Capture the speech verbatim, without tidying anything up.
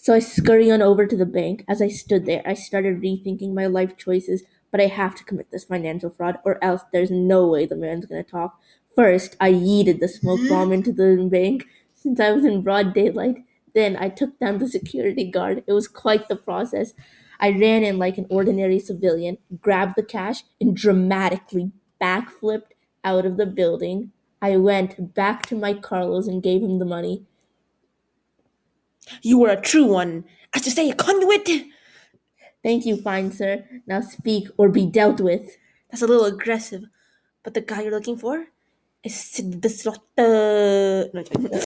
So I scurry on over to the bank. As I stood there, I started rethinking my life choices, but I have to commit this financial fraud, or else there's no way the man's gonna talk. First, I yeeted the smoke bomb into the bank since I was in broad daylight. Then I took down the security guard. It was quite the process. I ran in like an ordinary civilian, grabbed the cash, and dramatically backflipped out of the building. I went back to Mike Carlos and gave him the money. You were a true one. As to say, a conduit. Thank you, fine sir. Now speak or be dealt with. That's a little aggressive. But the guy you're looking for is Sid the Slaughter. No,